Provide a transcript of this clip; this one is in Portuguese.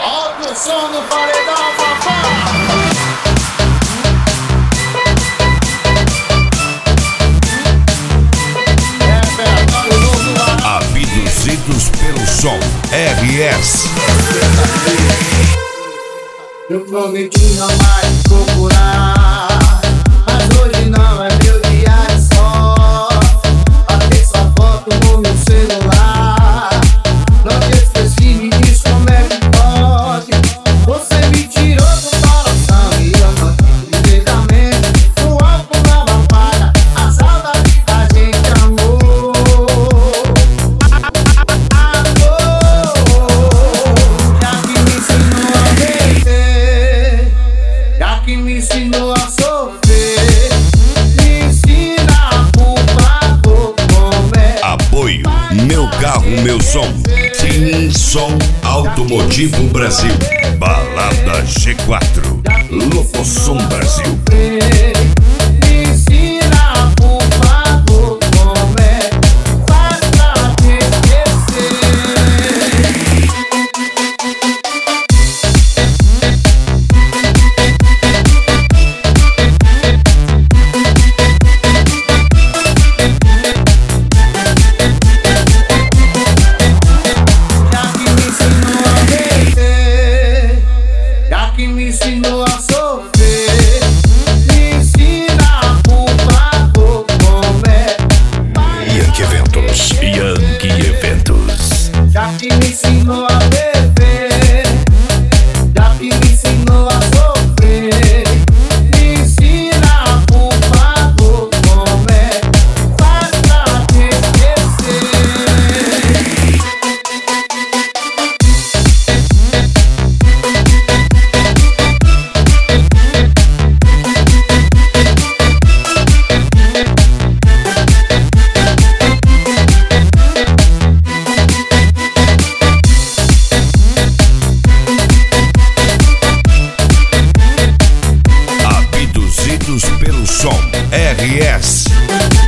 Alto som no paredão, papai. Abduzidos pelo som. RS. Eu prometi não mais procurar, mas hoje não é meu dia de sorte. Batei sua foto no meu celular, não te esqueci, me diz como é que pode. Você me tirou do coração e eu não tive diretamente. O álcool não apaga a saudade que a gente amou. Já que me ensinou a viver, já que me ensinou a sofrer, me ensina, por favor, como é. Apoio Meu Carro, Meu Som. Team Som Automotivo Brasil. Balada G4. Locosom Brasil. Me ensina, por favor, como é. Faz pra te esquecer. Já que me ensinou a sofrer, me ensina, por favor, como é. Yankee Eventos. Yankee Eventos. Já que me ensinou a beber, já que me ensinou a sofrer, me ensina, por favor, como é. Faz pra te esquecer. Abduzidos pelo som. RS.